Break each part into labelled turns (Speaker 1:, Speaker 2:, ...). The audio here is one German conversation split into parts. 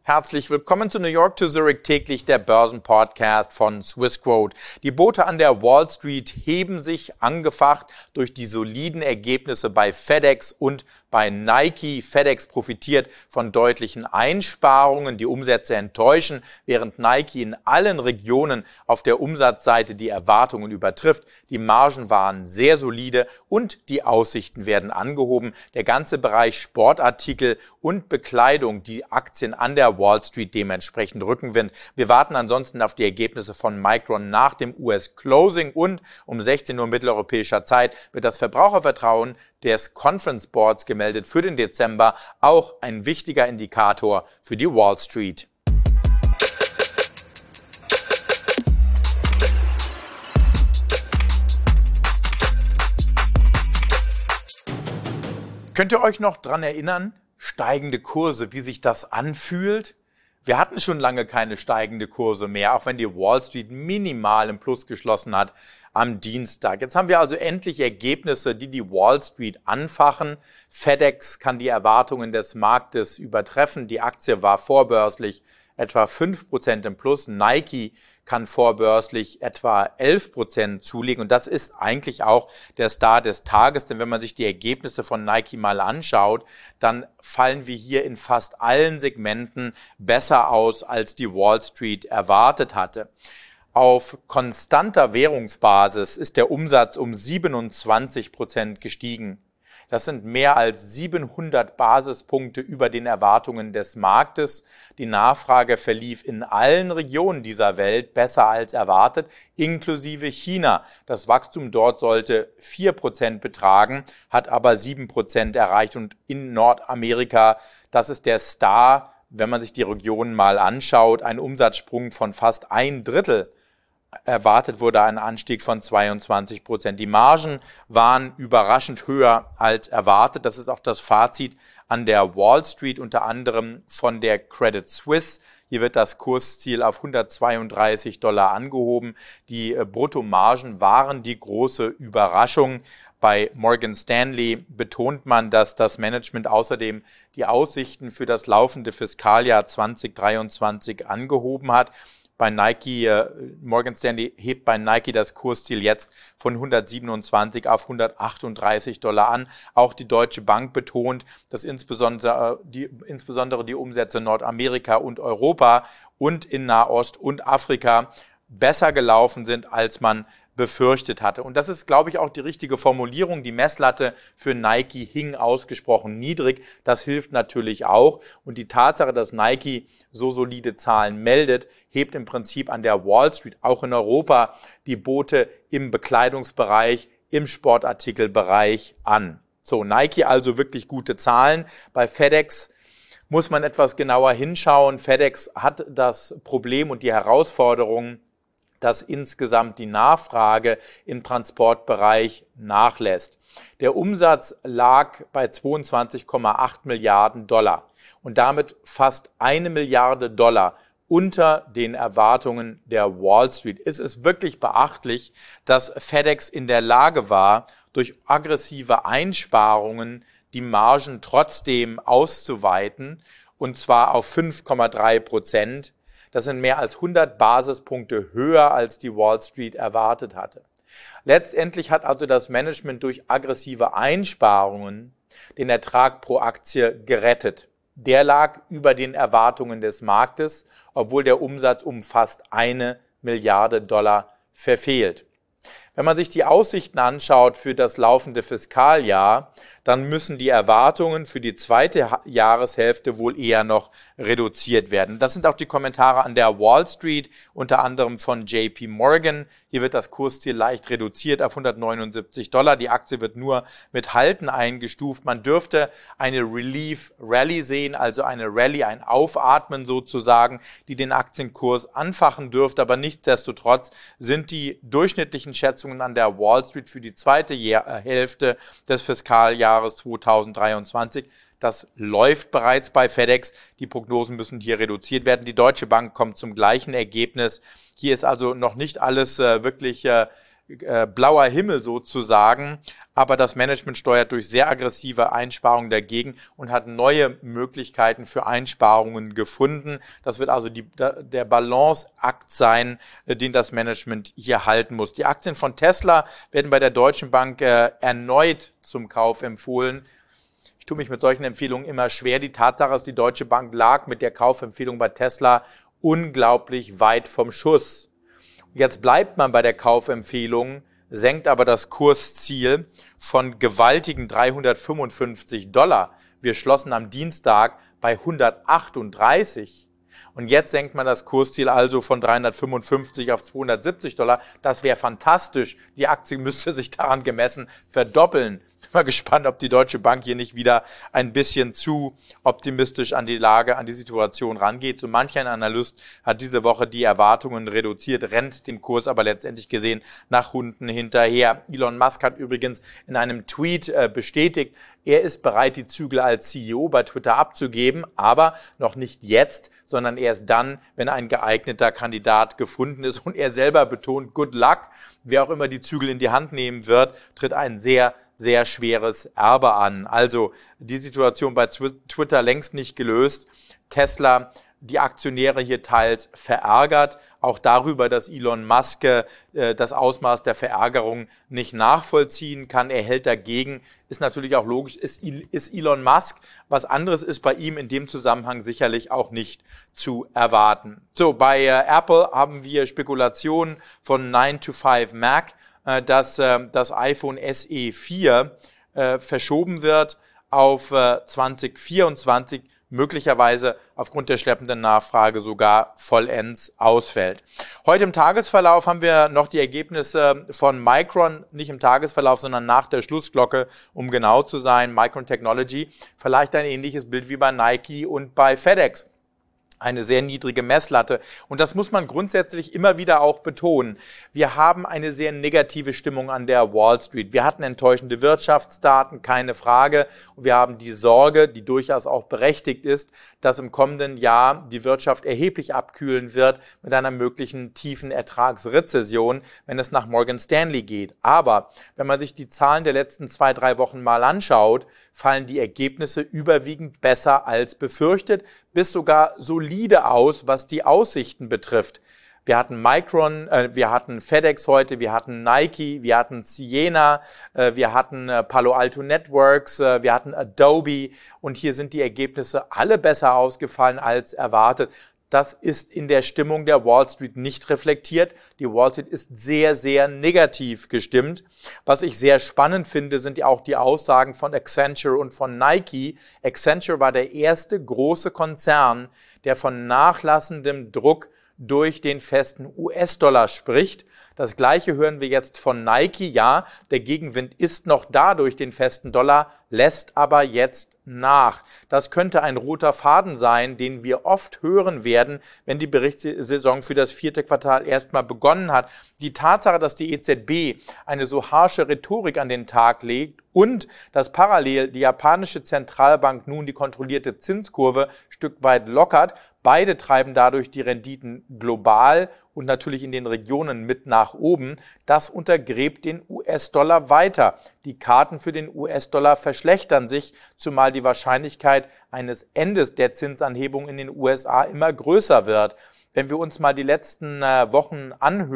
Speaker 1: Herzlich willkommen zu New York to Zurich, täglich der Börsenpodcast von Swissquote. Die Boote an der Wall Street heben sich, angefacht durch die soliden Ergebnisse bei FedEx und bei Nike. FedEx profitiert von deutlichen Einsparungen, die Umsätze enttäuschen, während Nike in allen Regionen auf der Umsatzseite die Erwartungen übertrifft. Die Margen waren sehr solide und die Aussichten werden angehoben. Der ganze Bereich Sportartikel und Bekleidung, die Aktien an der Wall Street dementsprechend Rückenwind. Wir warten ansonsten auf die Ergebnisse von Micron nach dem US-Closing und um 16 Uhr mitteleuropäischer Zeit wird das Verbrauchervertrauen des Conference Boards gemeldet für den Dezember, auch ein wichtiger Indikator für die Wall Street. Könnt ihr euch noch dran erinnern? Steigende Kurse, wie sich das anfühlt? Wir hatten schon lange keine steigende Kurse mehr, auch wenn die Wall Street minimal im Plus geschlossen hat am Dienstag. Jetzt haben wir also endlich Ergebnisse, die die Wall Street anfachen. FedEx kann die Erwartungen des Marktes übertreffen. Die Aktie war vorbörslich etwa 5% im Plus. Nike kann vorbörslich etwa 11% zulegen. Und das ist eigentlich auch der Star des Tages. Denn wenn man sich die Ergebnisse von Nike mal anschaut, dann fallen wir hier in fast allen Segmenten besser aus, als die Wall Street erwartet hatte. Auf konstanter Währungsbasis ist der Umsatz um 27% gestiegen. Das sind mehr als 700 Basispunkte über den Erwartungen des Marktes. Die Nachfrage verlief in allen Regionen dieser Welt besser als erwartet, inklusive China. Das Wachstum dort sollte 4% betragen, hat aber 7% erreicht. Und in Nordamerika, das ist der Star, wenn man sich die Regionen mal anschaut, ein Umsatzsprung von fast 1/3. Erwartet wurde ein Anstieg von 22%. Die Margen waren überraschend höher als erwartet. Das ist auch das Fazit an der Wall Street, unter anderem von der Credit Suisse. Hier wird das Kursziel auf $132 angehoben. Die Bruttomargen waren die große Überraschung. Bei Morgan Stanley betont man, dass das Management außerdem die Aussichten für das laufende Fiskaljahr 2023 angehoben hat. Bei Nike, Morgan Stanley hebt bei Nike das Kursziel jetzt von 127 auf $138 an. Auch die Deutsche Bank betont, dass insbesondere die Umsätze in Nordamerika und Europa und in Nahost und Afrika besser gelaufen sind, als man befürchtet hatte. Und das ist, glaube ich, auch die richtige Formulierung. Die Messlatte für Nike hing ausgesprochen niedrig. Das hilft natürlich auch. Und die Tatsache, dass Nike so solide Zahlen meldet, hebt im Prinzip an der Wall Street, auch in Europa, die Boote im Bekleidungsbereich, im Sportartikelbereich an. So, Nike also wirklich gute Zahlen. Bei FedEx muss man etwas genauer hinschauen. FedEx hat das Problem und die Herausforderung, dass insgesamt die Nachfrage im Transportbereich nachlässt. Der Umsatz lag bei 22,8 Milliarden Dollar und damit fast $1 Milliarde unter den Erwartungen der Wall Street. Es ist wirklich beachtlich, dass FedEx in der Lage war, durch aggressive Einsparungen die Margen trotzdem auszuweiten, und zwar auf 5,3%. Das sind mehr als 100 Basispunkte höher, als die Wall Street erwartet hatte. Letztendlich hat also das Management durch aggressive Einsparungen den Ertrag pro Aktie gerettet. Der lag über den Erwartungen des Marktes, obwohl der Umsatz um fast $1 Milliarde verfehlt. Wenn man sich die Aussichten anschaut für das laufende Fiskaljahr, dann müssen die Erwartungen für die zweite Jahreshälfte wohl eher noch reduziert werden. Das sind auch die Kommentare an der Wall Street, unter anderem von JP Morgan. Hier wird das Kursziel leicht reduziert auf $179. Die Aktie wird nur mit Halten eingestuft. Man dürfte eine Relief Rally sehen, also eine Rally, ein Aufatmen sozusagen, die den Aktienkurs anfachen dürfte. Aber nichtsdestotrotz sind die durchschnittlichen Schätzungen an der Wall Street für die zweite Hälfte des Fiskaljahres 2023. Das läuft bereits bei FedEx. Die Prognosen müssen hier reduziert werden. Die Deutsche Bank kommt zum gleichen Ergebnis. Hier ist also noch nicht alles wirklich blauer Himmel sozusagen, aber das Management steuert durch sehr aggressive Einsparungen dagegen und hat neue Möglichkeiten für Einsparungen gefunden. Das wird also der Balanceakt sein, den das Management hier halten muss. Die Aktien von Tesla werden bei der Deutschen Bank erneut zum Kauf empfohlen. Ich tue mich mit solchen Empfehlungen immer schwer. Die Tatsache ist, die Deutsche Bank lag mit der Kaufempfehlung bei Tesla unglaublich weit vom Schuss. Jetzt bleibt man bei der Kaufempfehlung, senkt aber das Kursziel von gewaltigen $355. Wir schlossen am Dienstag bei 138. Und jetzt senkt man das Kursziel also von 355 auf $270. Das wäre fantastisch. Die Aktie müsste sich daran gemessen verdoppeln. Ich bin mal gespannt, ob die Deutsche Bank hier nicht wieder ein bisschen zu optimistisch an die Lage, an die Situation rangeht. So manch ein Analyst hat diese Woche die Erwartungen reduziert, rennt dem Kurs aber letztendlich gesehen nach unten hinterher. Elon Musk hat übrigens in einem Tweet bestätigt, er ist bereit, die Zügel als CEO bei Twitter abzugeben, aber noch nicht jetzt, sondern erst dann, wenn ein geeigneter Kandidat gefunden ist. Und er selber betont, good luck. Wer auch immer die Zügel in die Hand nehmen wird, tritt ein sehr schweres Erbe an. Also die Situation bei Twitter längst nicht gelöst. Tesla, die Aktionäre hier teils verärgert, auch darüber, dass Elon Musk das Ausmaß der Verärgerung nicht nachvollziehen kann. Er hält dagegen, ist natürlich auch logisch, ist Elon Musk. Was anderes ist bei ihm in dem Zusammenhang sicherlich auch nicht zu erwarten. So, bei Apple haben wir Spekulationen von 9to5Mac, dass das iPhone SE 4 verschoben wird auf 2024, möglicherweise aufgrund der schleppenden Nachfrage sogar vollends ausfällt. Heute im Tagesverlauf haben wir noch die Ergebnisse von Micron, nicht im Tagesverlauf, sondern nach der Schlussglocke, um genau zu sein. Micron Technology, vielleicht ein ähnliches Bild wie bei Nike und bei FedEx. Eine sehr niedrige Messlatte. Und das muss man grundsätzlich immer wieder auch betonen. Wir haben eine sehr negative Stimmung an der Wall Street. Wir hatten enttäuschende Wirtschaftsdaten, keine Frage. Und wir haben die Sorge, die durchaus auch berechtigt ist, dass im kommenden Jahr die Wirtschaft erheblich abkühlen wird mit einer möglichen tiefen Ertragsrezession, wenn es nach Morgan Stanley geht. Aber wenn man sich die Zahlen der letzten 2-3 Wochen mal anschaut, fallen die Ergebnisse überwiegend besser als befürchtet, bis sogar solide aus, was die Aussichten betrifft. Wir hatten Micron, wir hatten FedEx heute, wir hatten Nike, wir hatten Ciena, wir hatten Palo Alto Networks, wir hatten Adobe und hier sind die Ergebnisse alle besser ausgefallen als erwartet. Das ist in der Stimmung der Wall Street nicht reflektiert. Die Wall Street ist sehr negativ gestimmt. Was ich sehr spannend finde, sind auch die Aussagen von Accenture und von Nike. Accenture war der erste große Konzern, der von nachlassendem Druck durch den festen US-Dollar spricht. Das Gleiche hören wir jetzt von Nike. Ja, der Gegenwind ist noch da durch den festen Dollar, lässt aber jetzt nach. Das könnte ein roter Faden sein, den wir oft hören werden, wenn die Berichtssaison für das 4. Quartal erstmal begonnen hat. Die Tatsache, dass die EZB eine so harsche Rhetorik an den Tag legt und dass parallel die japanische Zentralbank nun die kontrollierte Zinskurve Stück weit lockert, beide treiben dadurch die Renditen global und natürlich in den Regionen mit nach oben. Das untergräbt den US-Dollar weiter. Die Karten für den US-Dollar verschlechtern sich, zumal die Wahrscheinlichkeit eines Endes der Zinsanhebung in den USA immer größer wird. Wenn wir uns mal die letzten Wochen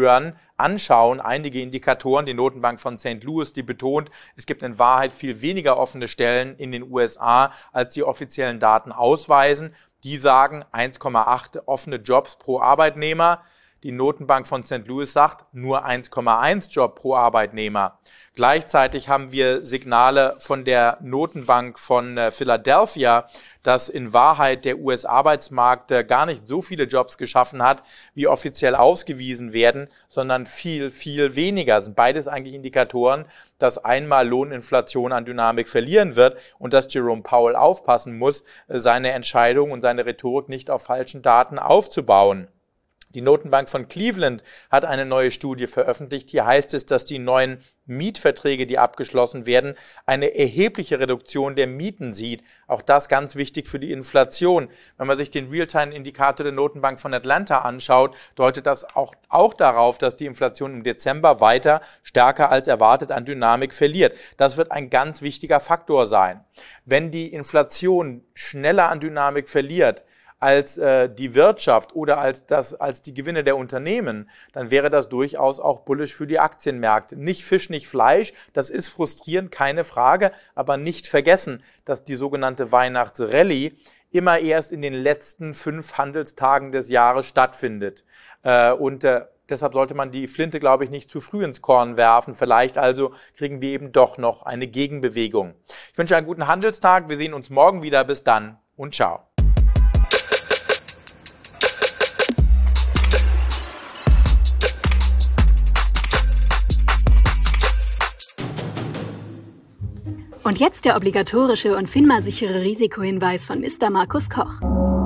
Speaker 1: anschauen, einige Indikatoren, die Notenbank von St. Louis, die betont, es gibt in Wahrheit viel weniger offene Stellen in den USA, als die offiziellen Daten ausweisen. Die sagen 1,8 offene Jobs pro Arbeitnehmer. Die Notenbank von St. Louis sagt nur 1,1 Job pro Arbeitnehmer. Gleichzeitig haben wir Signale von der Notenbank von Philadelphia, dass in Wahrheit der US-Arbeitsmarkt gar nicht so viele Jobs geschaffen hat, wie offiziell ausgewiesen werden, sondern viel weniger. Das sind beides eigentlich Indikatoren, dass einmal Lohninflation an Dynamik verlieren wird und dass Jerome Powell aufpassen muss, seine Entscheidung und seine Rhetorik nicht auf falschen Daten aufzubauen. Die Notenbank von Cleveland hat eine neue Studie veröffentlicht. Hier heißt es, dass die neuen Mietverträge, die abgeschlossen werden, eine erhebliche Reduktion der Mieten sieht. Auch das ganz wichtig für die Inflation. Wenn man sich den Realtime-Indikator der Notenbank von Atlanta anschaut, deutet das auch darauf, dass die Inflation im Dezember weiter stärker als erwartet an Dynamik verliert. Das wird ein ganz wichtiger Faktor sein. Wenn die Inflation schneller an Dynamik verliert, als die Wirtschaft oder als die Gewinne der Unternehmen, dann wäre das durchaus auch bullish für die Aktienmärkte. Nicht Fisch, nicht Fleisch, das ist frustrierend, keine Frage, aber nicht vergessen, dass die sogenannte Weihnachtsrallye immer erst in den letzten 5 Handelstagen des Jahres stattfindet. Deshalb sollte man die Flinte, glaube ich, nicht zu früh ins Korn werfen. Vielleicht also kriegen wir eben doch noch eine Gegenbewegung. Ich wünsche einen guten Handelstag. Wir sehen uns morgen wieder. Bis dann und ciao.
Speaker 2: Und jetzt der obligatorische und FINMA-sichere Risikohinweis von Mr. Markus Koch.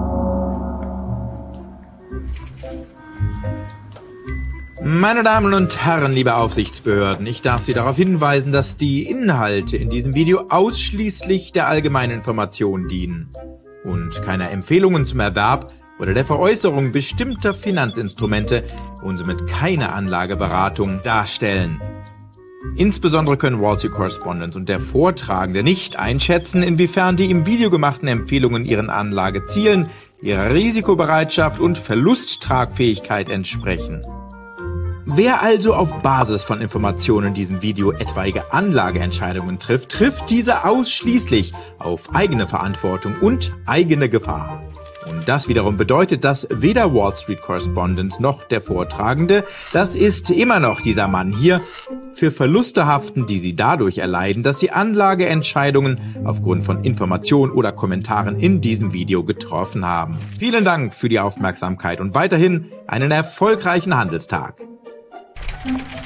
Speaker 3: Meine Damen und Herren, liebe Aufsichtsbehörden, ich darf Sie darauf hinweisen, dass die Inhalte in diesem Video ausschließlich der allgemeinen Information dienen und keiner Empfehlungen zum Erwerb oder der Veräußerung bestimmter Finanzinstrumente und somit keine Anlageberatung darstellen. Insbesondere können Wall Street Correspondent und der Vortragende nicht einschätzen, inwiefern die im Video gemachten Empfehlungen ihren Anlagezielen, ihrer Risikobereitschaft und Verlusttragfähigkeit entsprechen. Wer also auf Basis von Informationen in diesem Video etwaige Anlageentscheidungen trifft, trifft diese ausschließlich auf eigene Verantwortung und eigene Gefahr. Und das wiederum bedeutet, dass weder Wall Street Correspondent noch der Vortragende, das ist immer noch dieser Mann hier, für Verluste haften, die sie dadurch erleiden, dass sie Anlageentscheidungen aufgrund von Informationen oder Kommentaren in diesem Video getroffen haben. Vielen Dank für die Aufmerksamkeit und weiterhin einen erfolgreichen Handelstag.